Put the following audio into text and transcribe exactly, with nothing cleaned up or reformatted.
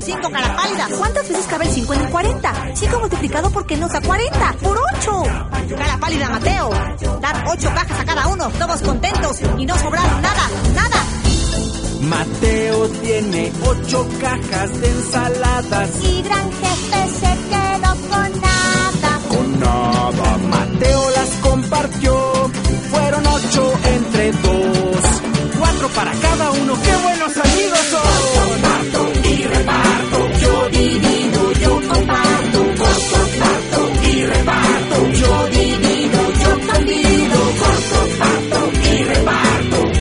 cinco, cara pálida. ¿Cuántas veces cabe el cinco en el cuarenta? cinco multiplicado por qué nos da cuarenta. ¡Por ocho! Cara pálida, Mateo. Dar ocho cajas a cada uno, todos contentos y no sobraron nada, nada. Mateo tiene ocho cajas de ensaladas y gran jefe se quedó con nada.